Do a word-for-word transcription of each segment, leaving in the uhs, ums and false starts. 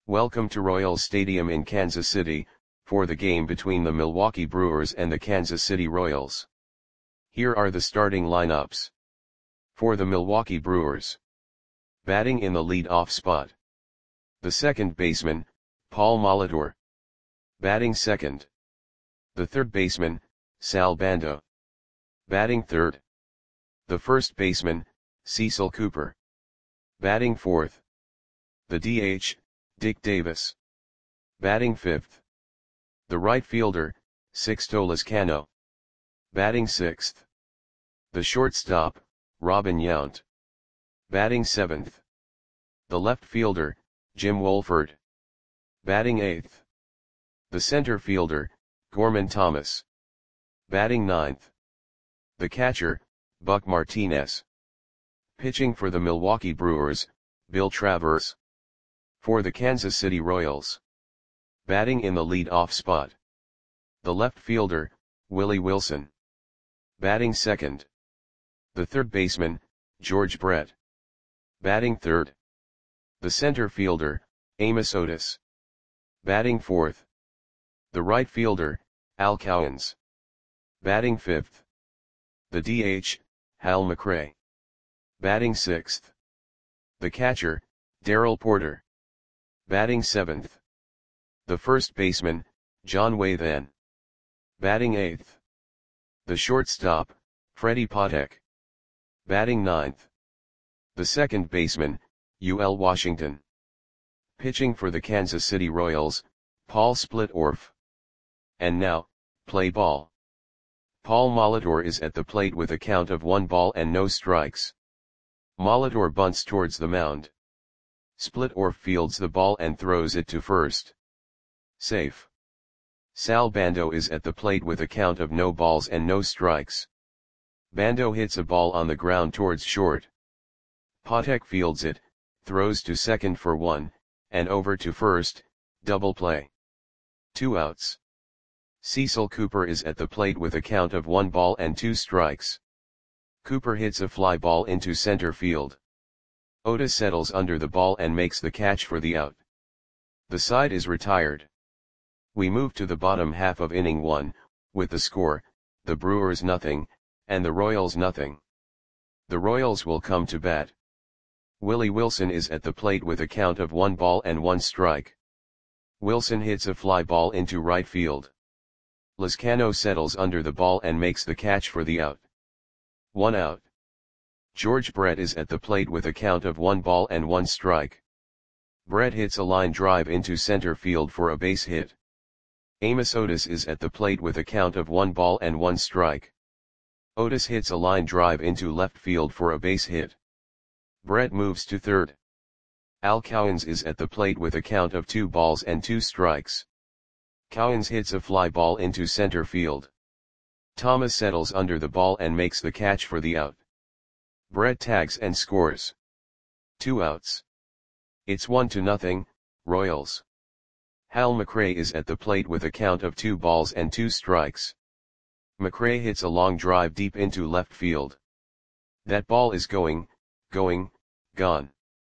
Welcome to Royals Stadium in Kansas City, for the game between the Milwaukee Brewers and the Kansas City Royals. Here are the starting lineups. For the Milwaukee Brewers. Batting in the lead-off spot. The second baseman, Paul Molitor. Batting second. The third baseman, Sal Bando. Batting third. The first baseman, Cecil Cooper. Batting fourth. The D H, Dick Davis. Batting fifth. The right fielder, Sixto Lezcano. Batting sixth. The shortstop, Robin Yount. Batting seventh. The left fielder, Jim Wolford. Batting eighth. The center fielder, Gorman Thomas. Batting ninth. The catcher, Buck Martinez. Pitching for the Milwaukee Brewers, Bill Travers. For the Kansas City Royals. Batting in the lead-off spot. The left fielder, Willie Wilson. Batting second. The third baseman, George Brett. Batting third. The center fielder, Amos Otis. Batting fourth. The right fielder, Al Cowens. Batting fifth. The D H, Hal McRae. Batting sixth. The catcher, Darrell Porter. Batting seventh. The first baseman, John Wathan. Batting eighth. The shortstop, Freddie Patek. Batting ninth. The second baseman, U L Washington. Pitching for the Kansas City Royals, Paul Splitorf. And now, play ball. Paul Molitor is at the plate with a count of one ball and no strikes. Molitor bunts towards the mound. Splitorf fields the ball and throws it to first. Safe. Sal Bando is at the plate with a count of no balls and no strikes. Bando hits a ball on the ground towards short. Patek fields it, throws to second for one, and over to first, double play. Two outs. Cecil Cooper is at the plate with a count of one ball and two strikes. Cooper hits a fly ball into center field. Otis settles under the ball and makes the catch for the out. The side is retired. We move to the bottom half of inning one, with the score, the Brewers nothing, and the Royals nothing. The Royals will come to bat. Willie Wilson is at the plate with a count of one ball and one strike. Wilson hits a fly ball into right field. Lezcano settles under the ball and makes the catch for the out. One out. George Brett is at the plate with a count of one ball and one strike. Brett hits a line drive into center field for a base hit. Amos Otis is at the plate with a count of one ball and one strike. Otis hits a line drive into left field for a base hit. Brett moves to third. Al Cowens is at the plate with a count of two balls and two strikes. Cowens hits a fly ball into center field. Thomas settles under the ball and makes the catch for the out. Brett tags and scores. Two outs. It's one to nothing, Royals. Hal McRae is at the plate with a count of two balls and two strikes. McRae hits a long drive deep into left field. That ball is going, going, gone.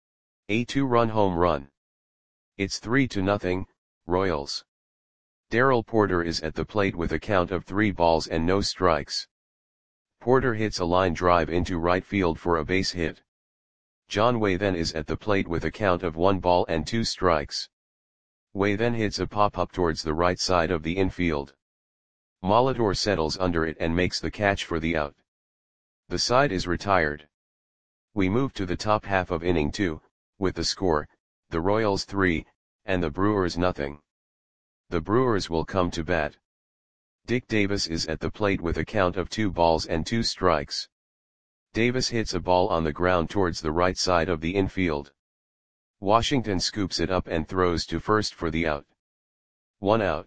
A two-run home run. It's three to nothing, Royals. Darrell Porter is at the plate with a count of three balls and no strikes. Porter hits a line drive into right field for a base hit. John Wathan is at the plate with a count of one ball and two strikes. Wathan hits a pop-up towards the right side of the infield. Molitor settles under it and makes the catch for the out. The side is retired. We move to the top half of inning two, with the score, the Royals three, and the Brewers nothing. The Brewers will come to bat. Dick Davis is at the plate with a count of two balls and two strikes. Davis hits a ball on the ground towards the right side of the infield. Washington scoops it up and throws to first for the out. One out.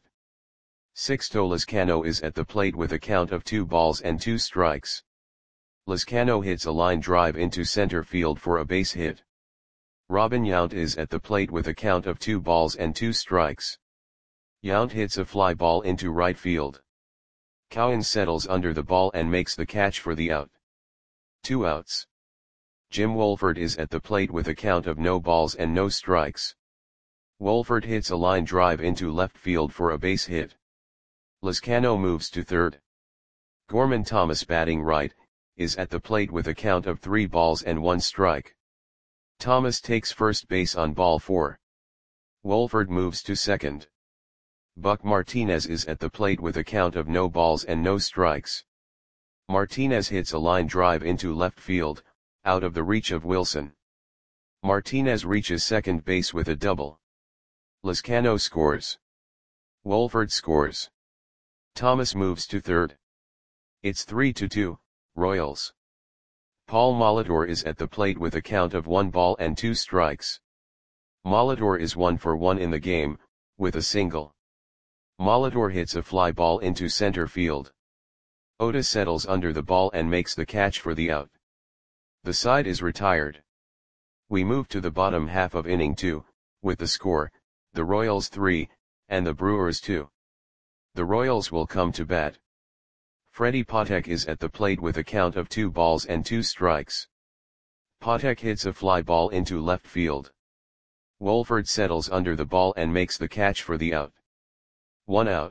Sixto Lezcano is at the plate with a count of two balls and two strikes. Lezcano hits a line drive into center field for a base hit. Robin Yount is at the plate with a count of two balls and two strikes. Yount hits a fly ball into right field. Cowens settles under the ball and makes the catch for the out. Two outs. Jim Wolford is at the plate with a count of no balls and no strikes. Wolford hits a line drive into left field for a base hit. Lizcano moves to third. Gorman Thomas, batting right, is at the plate with a count of three balls and one strike. Thomas takes first base on ball four. Wolford moves to second. Buck Martinez is at the plate with a count of no balls and no strikes. Martinez hits a line drive into left field, out of the reach of Wilson. Martinez reaches second base with a double. Lizcano scores. Wolford scores. Thomas moves to third. It's three to two, Royals. Paul Molitor is at the plate with a count of one ball and two strikes. Molitor is one for one in the game, with a single. Molitor hits a fly ball into center field. Otis settles under the ball and makes the catch for the out. The side is retired. We move to the bottom half of inning two, with the score, the Royals three, and the Brewers two. The Royals will come to bat. Freddie Patek is at the plate with a count of two balls and two strikes. Patek hits a fly ball into left field. Wolford settles under the ball and makes the catch for the out. One out.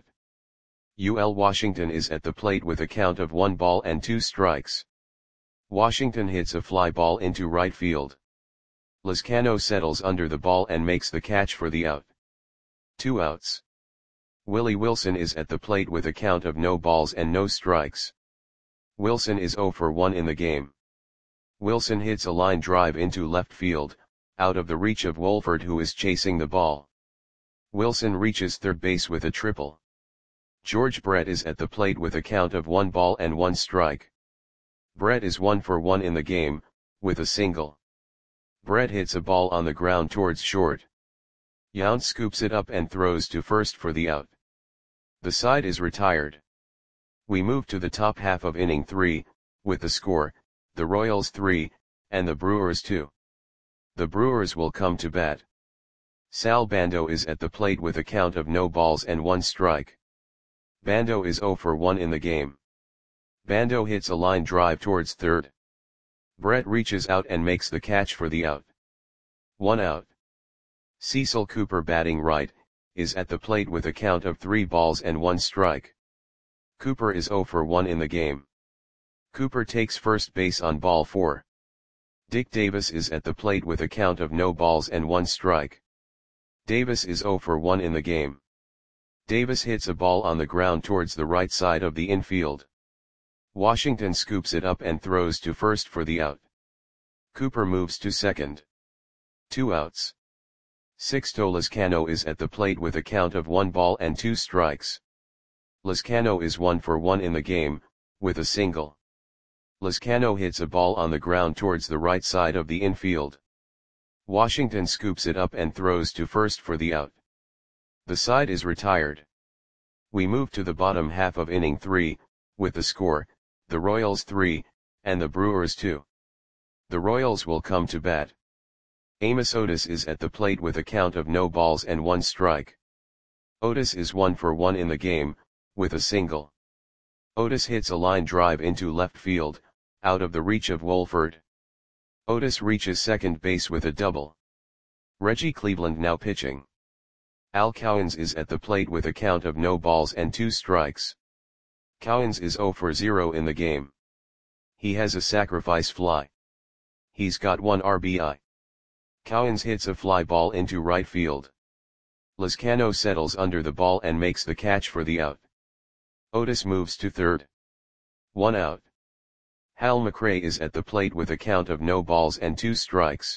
U L Washington is at the plate with a count of one ball and two strikes. Washington hits a fly ball into right field. Lizcano settles under the ball and makes the catch for the out. Two outs. Willie Wilson is at the plate with a count of no balls and no strikes. Wilson is zero for one in the game. Wilson hits a line drive into left field, out of the reach of Wolford, who is chasing the ball. Wilson reaches third base with a triple. George Brett is at the plate with a count of one ball and one strike. Brett is one for one in the game, with a single. Brett hits a ball on the ground towards short. Yount scoops it up and throws to first for the out. The side is retired. We move to the top half of inning three, with the score, the Royals three, and the Brewers two. The Brewers will come to bat. Sal Bando is at the plate with a count of no balls and one strike. Bando is zero for one in the game. Bando hits a line drive towards third. Brett reaches out and makes the catch for the out. One out. Cecil Cooper, batting right, is at the plate with a count of three balls and one strike. Cooper is zero for one in the game. Cooper takes first base on ball four. Dick Davis is at the plate with a count of no balls and one strike. Davis is zero for one in the game. Davis hits a ball on the ground towards the right side of the infield. Washington scoops it up and throws to first for the out. Cooper moves to second. Two outs. Sixto Lizcano is at the plate with a count of one ball and two strikes. Lizcano is one for one in the game, with a single. Lizcano hits a ball on the ground towards the right side of the infield. Washington scoops it up and throws to first for the out. The side is retired. We move to the bottom half of inning three, with the score, the Royals three, and the Brewers two. The Royals will come to bat. Amos Otis is at the plate with a count of no balls and one strike. Otis is one for one in the game, with a single. Otis hits a line drive into left field, out of the reach of Wolford. Otis reaches second base with a double. Reggie Cleveland now pitching. Al Cowens is at the plate with a count of no balls and two strikes. Cowens is zero for zero in the game. He has a sacrifice fly. He's got one R B I. Cowens hits a fly ball into right field. Lizcano settles under the ball and makes the catch for the out. Otis moves to third. One out. Hal McRae is at the plate with a count of no balls and two strikes.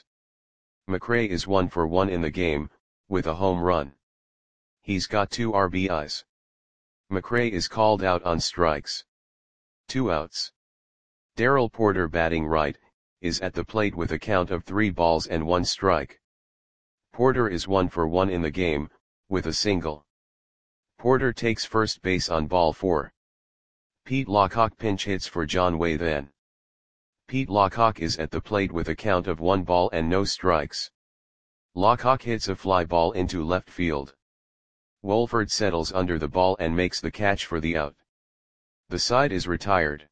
McRae is one for one in the game, with a home run. He's got two R B Is. McRae is called out on strikes. Two outs. Darrell Porter, batting right, is at the plate with a count of three balls and one strike. Porter is one for one in the game, with a single. Porter takes first base on ball four. Pete Lockock pinch hits for John Way then. Pete Lockock is at the plate with a count of one ball and no strikes. Lockock hits a fly ball into left field. Wolford settles under the ball and makes the catch for the out. The side is retired.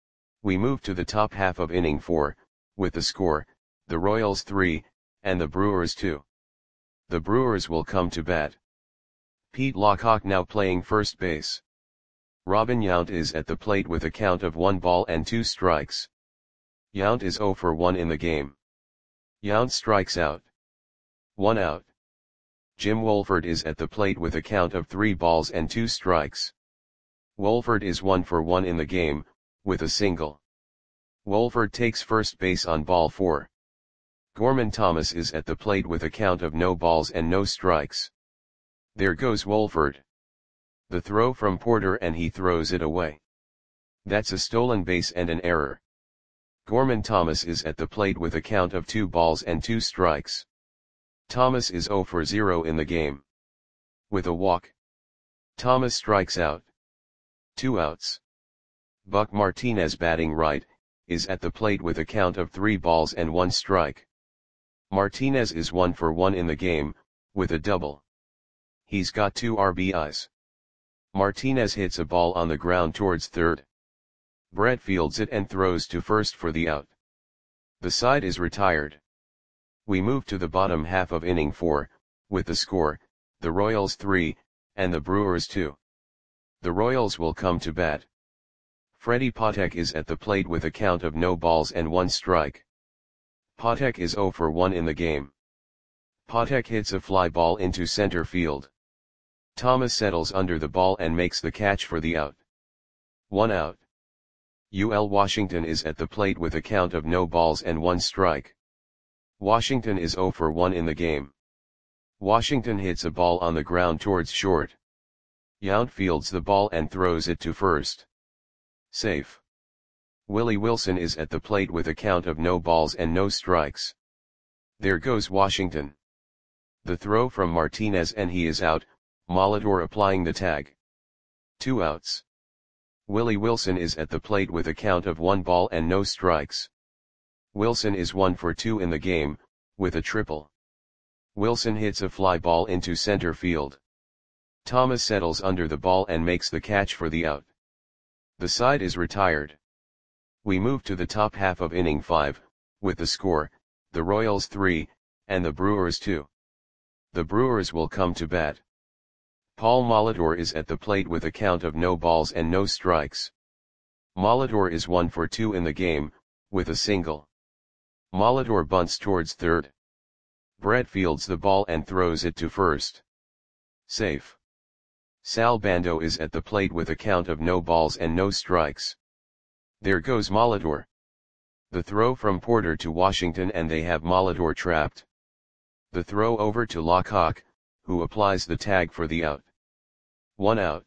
We move to the top half of inning four, with the score, the Royals three, and the Brewers two. The Brewers will come to bat. Pete Lockhawk now playing first base. Robin Yount is at the plate with a count of one ball and two strikes. Yount is zero for one in the game. Yount strikes out. One out. Jim Wolford is at the plate with a count of three balls and two strikes. Wolford is one for one in the game, with a single. Wolford takes first base on ball four. Gorman Thomas is at the plate with a count of no balls and no strikes. There goes Wolford. The throw from Porter and he throws it away. That's a stolen base and an error. Gorman Thomas is at the plate with a count of two balls and two strikes. Thomas is zero for zero in the game. With a walk. Thomas strikes out. Two outs. Buck Martinez batting right, is at the plate with a count of three balls and one strike. Martinez is one for one in the game, with a double. He's got two R B Is. Martinez hits a ball on the ground towards third. Brett fields it and throws to first for the out. The side is retired. We move to the bottom half of inning four, with the score, the Royals three, and the Brewers two. The Royals will come to bat. Freddie Patek is at the plate with a count of no balls and one strike. Patek is zero for one in the game. Patek hits a fly ball into center field. Thomas settles under the ball and makes the catch for the out. One out. U L Washington is at the plate with a count of no balls and one strike. Washington is zero for one in the game. Washington hits a ball on the ground towards short. Yount fields the ball and throws it to first. Safe. Willie Wilson is at the plate with a count of no balls and no strikes. There goes Washington. The throw from Martinez and he is out, Molitor applying the tag. Two outs. Willie Wilson is at the plate with a count of one ball and no strikes. Wilson is one for two in the game, with a triple. Wilson hits a fly ball into center field. Thomas settles under the ball and makes the catch for the out. The side is retired. We move to the top half of inning five, with the score, the Royals three, and the Brewers two. The Brewers will come to bat. Paul Molitor is at the plate with a count of no balls and no strikes. Molitor is one for two in the game, with a single. Molitor bunts towards third. Brett fields the ball and throws it to first. Safe. Sal Bando is at the plate with a count of no balls and no strikes. There goes Molitor. The throw from Porter to Washington and they have Molitor trapped. The throw over to Lockhawk, who applies the tag for the out. One out.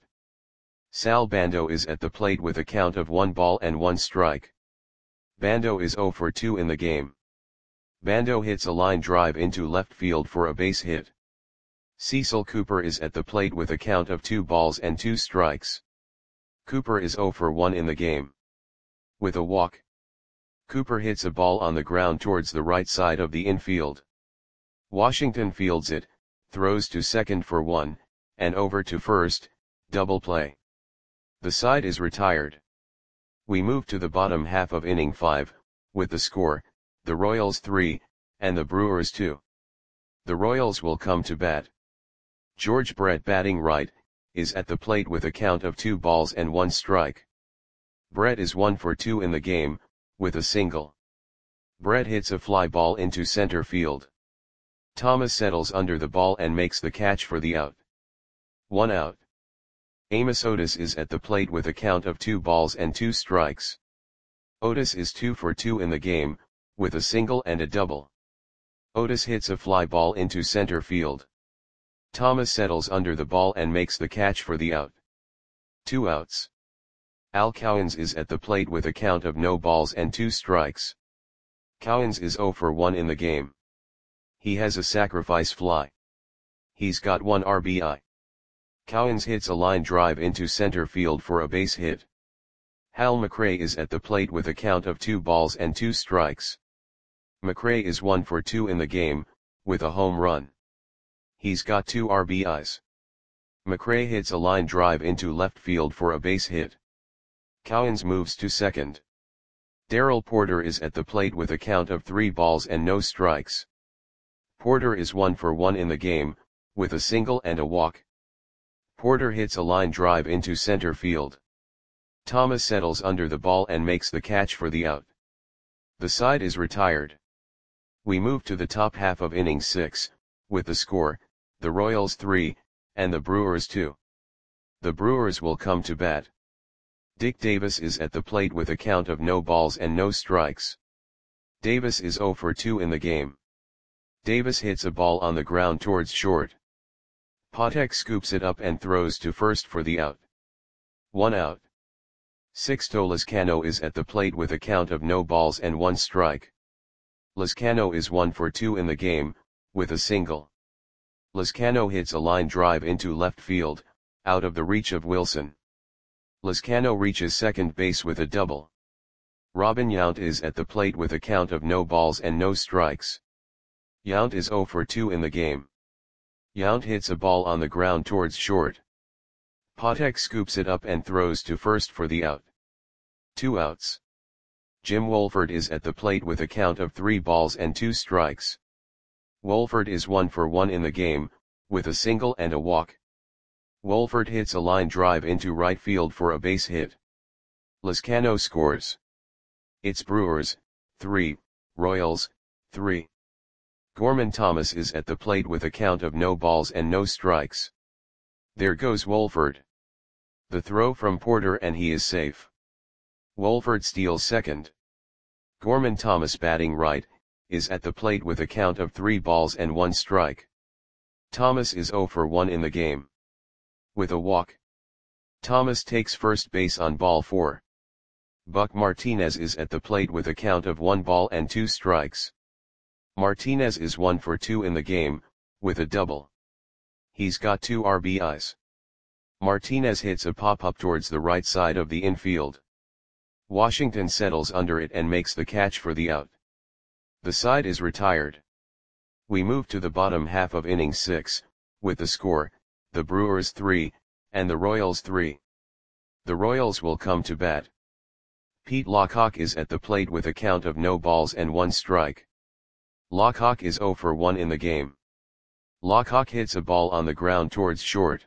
Sal Bando is at the plate with a count of one ball and one strike. Bando is zero for two in the game. Bando hits a line drive into left field for a base hit. Cecil Cooper is at the plate with a count of two balls and two strikes. Cooper is zero for one in the game. With a walk. Cooper hits a ball on the ground towards the right side of the infield. Washington fields it, throws to second for one, and over to first, double play. The side is retired. We move to the bottom half of inning five, with the score, the Royals three, and the Brewers two. The Royals will come to bat. George Brett batting right, is at the plate with a count of two balls and one strike. Brett is one for two in the game, with a single. Brett hits a fly ball into center field. Thomas settles under the ball and makes the catch for the out. One out. Amos Otis is at the plate with a count of two balls and two strikes. Otis is two for two in the game, with a single and a double. Otis hits a fly ball into center field. Thomas settles under the ball and makes the catch for the out. Two outs. Al Cowens is at the plate with a count of no balls and two strikes. Cowens is zero for one in the game. He has a sacrifice fly. He's got one R B I. Cowens hits a line drive into center field for a base hit. Hal McRae is at the plate with a count of two balls and two strikes. McRae is one for two in the game, with a home run. He's got two R B Is. McRae hits a line drive into left field for a base hit. Cowens moves to second. Darrell Porter is at the plate with a count of three balls and no strikes. Porter is one for one in the game, with a single and a walk. Porter hits a line drive into center field. Thomas settles under the ball and makes the catch for the out. The side is retired. We move to the top half of inning six, with the score, the Royals three, and the Brewers two. The Brewers will come to bat. Dick Davis is at the plate with a count of no balls and no strikes. Davis is oh for two in the game. Davis hits a ball on the ground towards short. Patek scoops it up and throws to first for the out. One out. Sixto Lezcano is at the plate with a count of no balls and one strike. Lezcano is one for two in the game, with a single. Lezcano hits a line drive into left field, out of the reach of Wilson. Lezcano reaches second base with a double. Robin Yount is at the plate with a count of no balls and no strikes. Yount is oh for two in the game. Yount hits a ball on the ground towards short. Patek scoops it up and throws to first for the out. Two outs. Jim Wolford is at the plate with a count of three balls and two strikes. Wolford is one for one in the game, with a single and a walk. Wolford hits a line drive into right field for a base hit. Lezcano scores. It's Brewers, three, Royals, three. Gorman Thomas is at the plate with a count of no balls and no strikes. There goes Wolford. The throw from Porter and he is safe. Wolford steals second. Gorman Thomas, batting right, is at the plate with a count of three balls and one strike. Thomas is oh for one in the game. With a walk. Thomas takes first base on ball four. Buck Martinez is at the plate with a count of one ball and two strikes. Martinez is one for two in the game, with a double. He's got two R B Is. Martinez hits a pop-up towards the right side of the infield. Washington settles under it and makes the catch for the out. The side is retired. We move to the bottom half of inning six, with the score, the Brewers three, and the Royals three. The Royals will come to bat. Pete Lockhawk is at the plate with a count of no balls and one strike. Lockhawk is oh for one in the game. Lockhawk hits a ball on the ground towards short.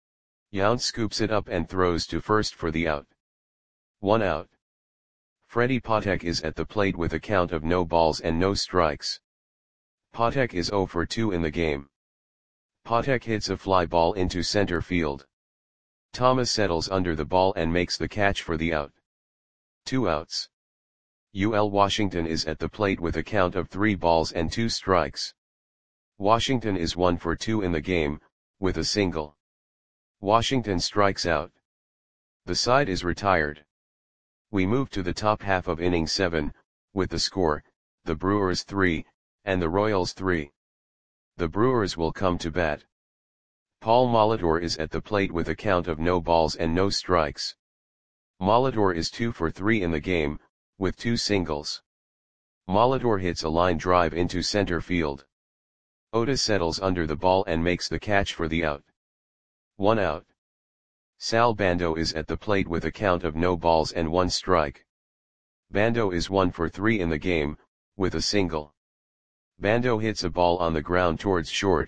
Yount scoops it up and throws to first for the out. One out. Freddie Patek is at the plate with a count of no balls and no strikes. Patek is oh for two in the game. Patek hits a fly ball into center field. Thomas settles under the ball and makes the catch for the out. Two outs. U L Washington is at the plate with a count of three balls and two strikes. Washington is one for two in the game, with a single. Washington strikes out. The side is retired. We move to the top half of inning seven, with the score, the Brewers three, and the Royals three. The Brewers will come to bat. Paul Molitor is at the plate with a count of no balls and no strikes. Molitor is two for three in the game, with two singles. Molitor hits a line drive into center field. Otis settles under the ball and makes the catch for the out. One out. Sal Bando is at the plate with a count of no balls and one strike. Bando is one for three in the game, with a single. Bando hits a ball on the ground towards short.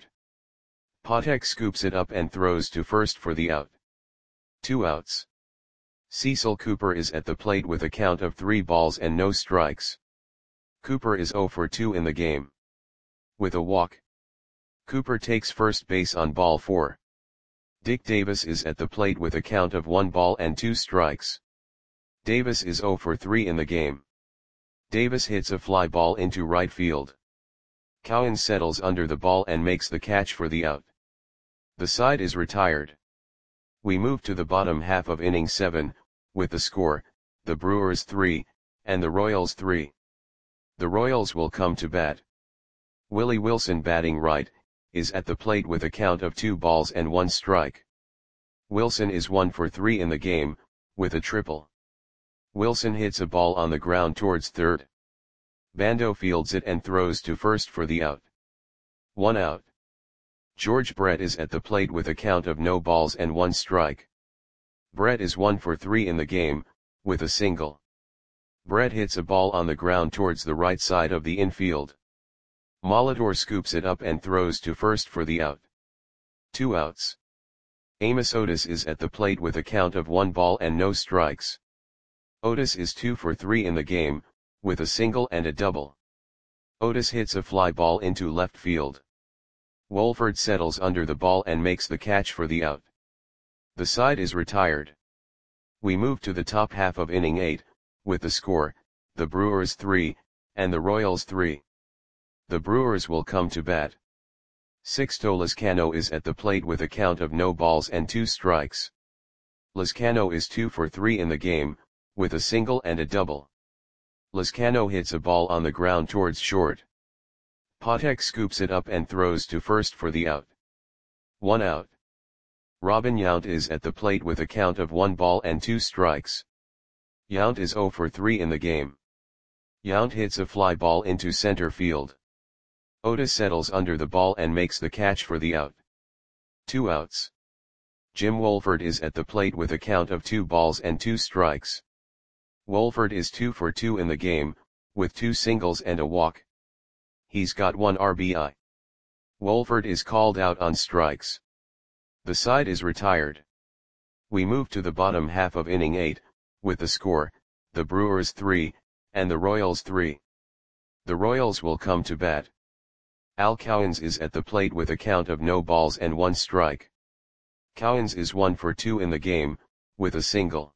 Patek scoops it up and throws to first for the out. Two outs. Cecil Cooper is at the plate with a count of three balls and no strikes. Cooper is oh for two in the game. With a walk. Cooper takes first base on ball four. Dick Davis is at the plate with a count of one ball and two strikes. Davis is oh for three in the game. Davis hits a fly ball into right field. Cowan settles under the ball and makes the catch for the out. The side is retired. We move to the bottom half of inning seven, with the score, the Brewers three, and the Royals three. The Royals will come to bat. Willie Wilson, batting right, is at the plate with a count of two balls and one strike. Wilson is one for three in the game, with a triple. Wilson hits a ball on the ground towards third. Bando fields it and throws to first for the out. One out. George Brett is at the plate with a count of no balls and one strike. Brett is one for three in the game, with a single. Brett hits a ball on the ground towards the right side of the infield. Molitor scoops it up and throws to first for the out. Two outs. Amos Otis is at the plate with a count of one ball and no strikes. Otis is two for three in the game, with a single and a double. Otis hits a fly ball into left field. Wolford settles under the ball and makes the catch for the out. The side is retired. We move to the top half of inning eight, with the score, the Brewers three, and the Royals three. The Brewers will come to bat. Sixto Lezcano is at the plate with a count of no balls and two strikes. Lezcano is two for three in the game, with a single and a double. Lezcano hits a ball on the ground towards short. Patek scoops it up and throws to first for the out. One out. Robin Yount is at the plate with a count of one ball and two strikes. Yount is zero for three in the game. Yount hits a fly ball into center field. Otis settles under the ball and makes the catch for the out. Two outs. Jim Wolford is at the plate with a count of two balls and two strikes. Wolford is two for two in the game, with two singles and a walk. He's got one R B I. Wolford is called out on strikes. The side is retired. We move to the bottom half of inning eight, with the score, the Brewers three, and the Royals three. The Royals will come to bat. Al Cowens is at the plate with a count of no balls and one strike. Cowens is one for two in the game, with a single.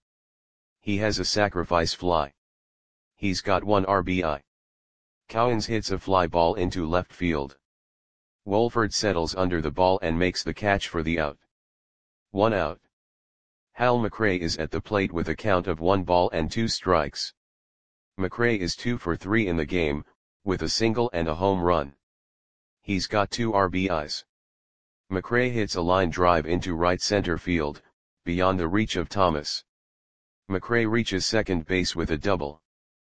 He has a sacrifice fly. He's got one R B I. Cowens hits a fly ball into left field. Wolford settles under the ball and makes the catch for the out. One out. Hal McRae is at the plate with a count of one ball and two strikes. McRae is two for three in the game, with a single and a home run. He's got two R B Is. McRae hits a line drive into right center field, beyond the reach of Thomas. McRae reaches second base with a double.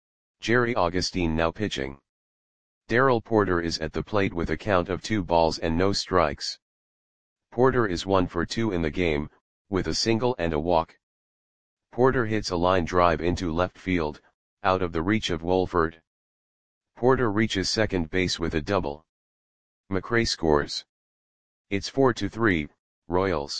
Jerry Augustine now pitching. Darrell Porter is at the plate with a count of two balls and no strikes. Porter is one for two in the game, with a single and a walk. Porter hits a line drive into left field, out of the reach of Wolford. Porter reaches second base with a double. McRae scores. It's four to three, Royals.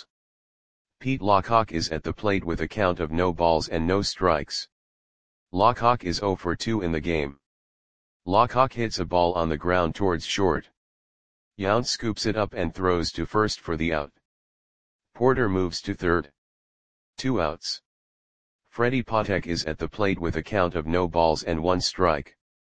Pete Lockhawk is at the plate with a count of no balls and no strikes. Lockhawk is zero for two in the game. Lockhawk hits a ball on the ground towards short. Yount scoops it up and throws to first for the out. Porter moves to third. Two outs. Freddie Patek is at the plate with a count of no balls and one strike.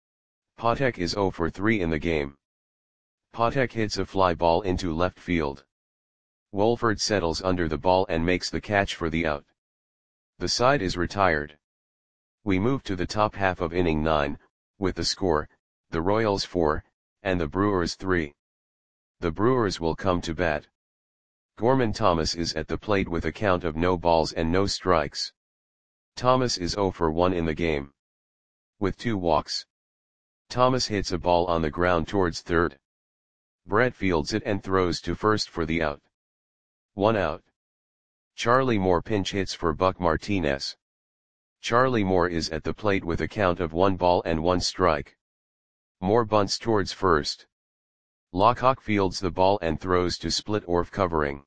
Patek is zero for three in the game. Patek hits a fly ball into left field. Wolford settles under the ball and makes the catch for the out. The side is retired. We move to the top half of inning nine, with the score, the Royals four, and the Brewers three. The Brewers will come to bat. Gorman Thomas is at the plate with a count of no balls and no strikes. Thomas is zero for one in the game. With two walks. Thomas hits a ball on the ground towards third. Brett fields it and throws to first for the out. One out. Charlie Moore pinch hits for Buck Martinez. Charlie Moore is at the plate with a count of one ball and one strike. Moore bunts towards first. Lockhawk fields the ball and throws to split Orf covering.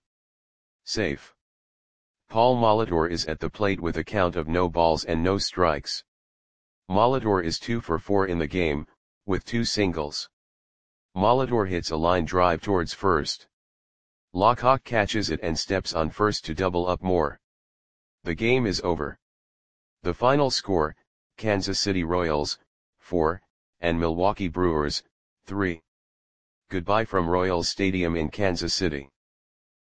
Safe. Paul Molitor is at the plate with a count of no balls and no strikes. Molitor is two for four in the game, with two singles. Molitor hits a line drive towards first. Lockhawk catches it and steps on first to double up Moore. The game is over. The final score, Kansas City Royals, four, and Milwaukee Brewers, three. Goodbye from Royals Stadium in Kansas City.